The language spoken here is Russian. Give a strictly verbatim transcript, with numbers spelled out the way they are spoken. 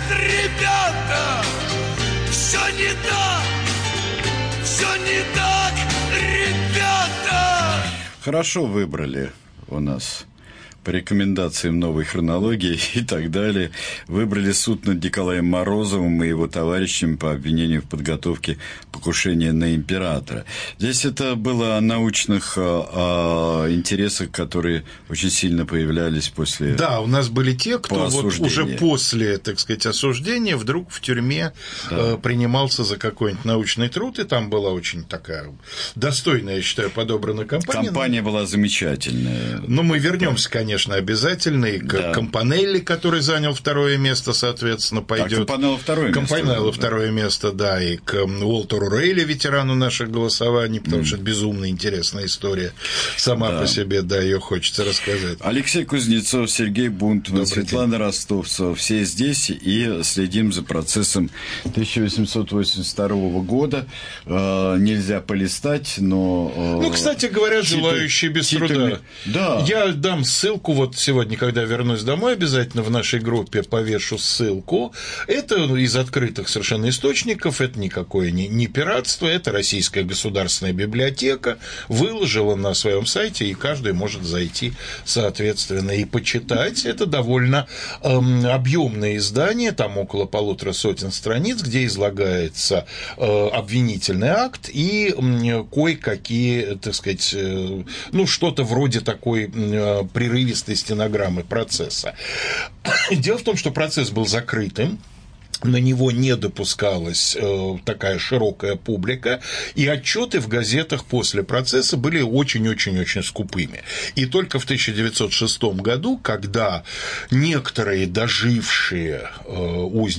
ребята, все не так, все не так, ребята. Хорошо выбрали у нас по рекомендациям новой хронологии и так далее, выбрали суд над Николаем Морозовым и его товарищами по обвинению в подготовке покушения на императора. Здесь это было о научных а, а, интересах, которые очень сильно появлялись после. Да, у нас были те, кто вот уже после, так сказать, осуждения вдруг в тюрьме да. э, принимался за какой-нибудь научный труд, и там была очень такая достойная, я считаю, подобрана компания. Компания была замечательная. Но мы вернемся, конечно. Конечно, обязательно, и к да. Кампанелли, который занял второе место, соответственно, пойдет. А Кампанелло второе место. Кампанелло второе место, да, и к Уолтеру Рейли, ветерану наших голосований, потому mm. что это безумно интересная история сама да. по себе, да, ее хочется рассказать. Алексей Кузнецов, Сергей Бунтман, Светлана Ростовцева, все здесь, и следим за процессом тысяча восемьсот восемьдесят второго года. Э, нельзя полистать, но... Э, ну, кстати говоря, титуль, желающие без титуль, труда. Да. Я дам ссылку. Вот сегодня, когда вернусь домой, обязательно в нашей группе повешу ссылку. Это из открытых совершенно источников, это никакое не, не пиратство, это Российская государственная библиотека выложила на своем сайте, и каждый может зайти, соответственно, и почитать. Это довольно эм, объемное издание, там около полутора сотен страниц, где излагается э, обвинительный акт и э, кое-какие, так сказать, э, ну, что-то вроде такой э, прерывистой стенограммы процесса. Дело в том, что процесс был закрытым, на него не допускалась э, такая широкая публика, и отчеты в газетах после процесса были очень-очень-очень скупыми. И только в тысяча девятьсот шестом году, когда некоторые дожившие э, узники